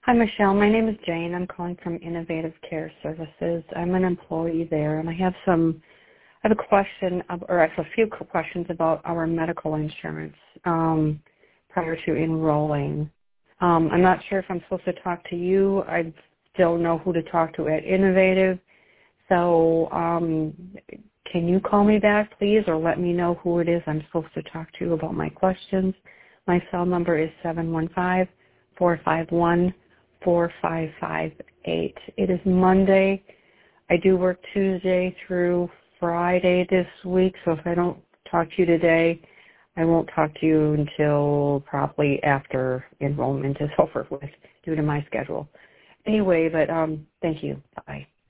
Hi, Michelle. My name is Jane. I'm calling from Innovative Care Services. I'm an employee there, and I have a question, or actually a few questions about our medical insurance prior to enrolling. I'm not sure if I'm supposed to talk to you. I don't know who to talk to at Innovative. So can you call me back, please, or let me know who it is I'm supposed to talk to about my questions? My cell number is 715-451-4558. It is Monday. I do work Tuesday through Friday this week, so if I don't talk to you today, I won't talk to you until probably after enrollment is over with due to my schedule. Anyway, but thank you. Bye.